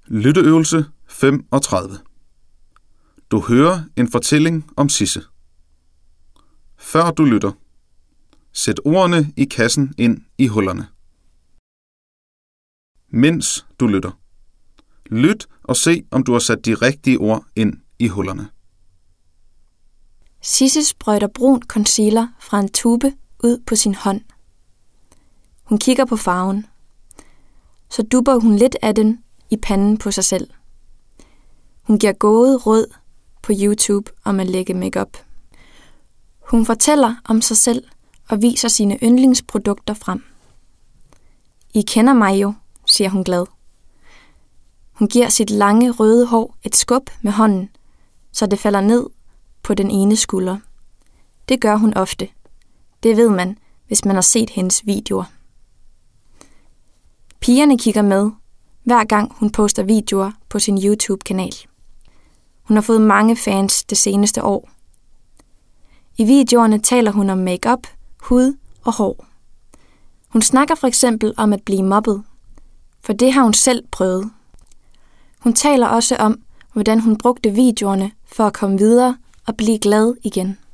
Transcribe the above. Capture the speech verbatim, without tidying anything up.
Lytteøvelse femogtredive. Du hører en fortælling om Sisse. Før du lytter, sæt ordene i kassen ind i hullerne. Mens du lytter, lyt og se, om du har sat de rigtige ord ind i hullerne. Sisse sprøjter brun concealer fra en tube ud på sin hånd. Hun kigger på farven. Så dupper hun lidt af den i panden på sig selv. Hun giver gåde råd på YouTube om at lægge makeup. Hun fortæller om sig selv og viser sine yndlingsprodukter frem. I kender mig jo, siger hun glad. Hun giver sit lange røde hår et skub med hånden, så det falder ned på den ene skulder. Det gør hun ofte. Det ved man, hvis man har set hendes videoer. Pigerne kigger med, hver gang hun poster videoer på sin YouTube-kanal. Hun har fået mange fans det seneste år. I videoerne taler hun om makeup, hud og hår. Hun snakker for eksempel om at blive mobbet, for det har hun selv prøvet. Hun taler også om, hvordan hun brugte videoerne for at komme videre og blive glad igen.